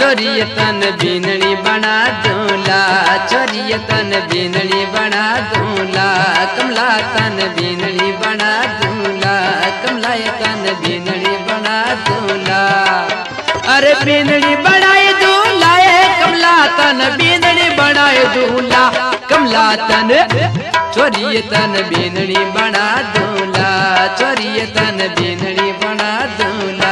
चोरी तन बीनड़ी बना दूला, चोरी तन बीनड़ी बना दूला, कमला तन बीनड़ी बना दूला, कमला तन बीनड़ी बना दूला। अरे बीनड़ी बनाए दूला, कमला तन बीनड़ी बनाए दूला, कमला तन चोरी तन बीनड़ी बना दूला, चोरी तन बीनड़ी बना दूला।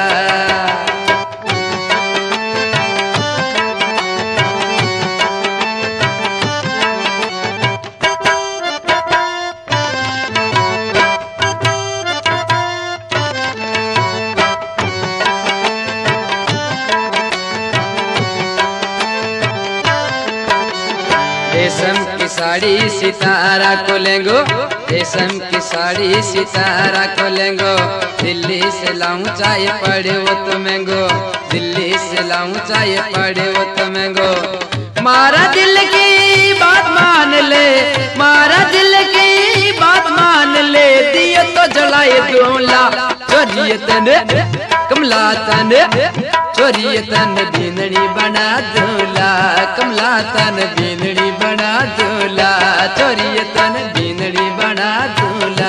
रेशम की साड़ी सितारा को लेंगो, रेशम की साड़ी सितारा को लेंगो, दिल्ली से लाऊं चाहे पड़े वो तो महंगो, दिल्ली से लाऊं चाहे पड़े वो तो महंगो। मारा दिल की बात मान ले, मारा दिल की बात मान ले, दिए तो जलाए दूल्हा, चोरी तन कमला तन, चोरी तन बीनड़ी बना दूल्हा, कमला तन बीनड़ी बना दूल्हा, चोरी तन बीनड़ी बना दूल्हा।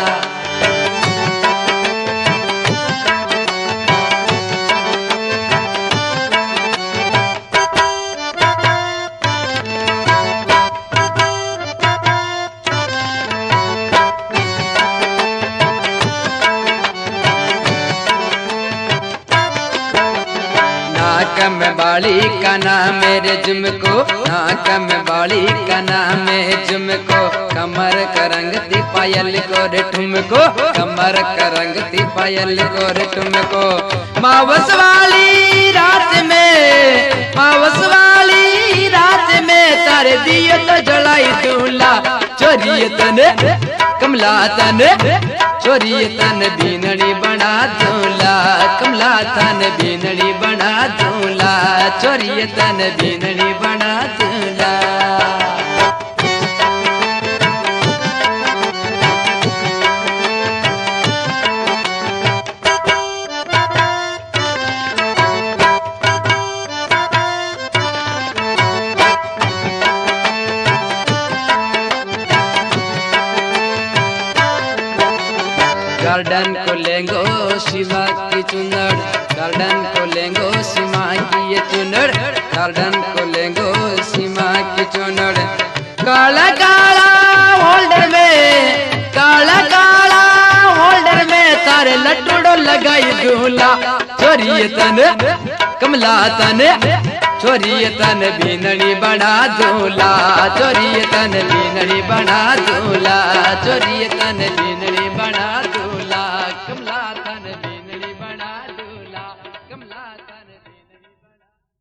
नाक में बाली का नाम मेरे झुमको, नाक में बाली का नाम है झुमको, कमर का रंगती पायल को रे ठुमको, कमर का रंगती पायल को रे ठुमको। मावस वाली रात में, मावस वाली रात में, तारे दिए तो जलाई दूल्हा, चोरी तन कमला तन, चोरी तन बीनड़ी बना दूल्हा, कमला तन बीनड़ी बना दूल्हा, चोरी तन बीनड़ी बना दूल्हा। गार्डन को लेंगो शिवा की चुनर, गार्डन को लेंगो सीमा की ये चुनर, गार्डन को लेंगो सीमा की चुनर। काला काला होल्डर में, काला काला होल्डर में, तारे लट्टूडो लगाई दूल्हा, चोरी तन कमला तन, चोरी तन बीनड़ी बना दूल्हा, चोरी तन बीनड़ी बना दूल्हा, चोरी तन बीनड़ी बना दूल्हा।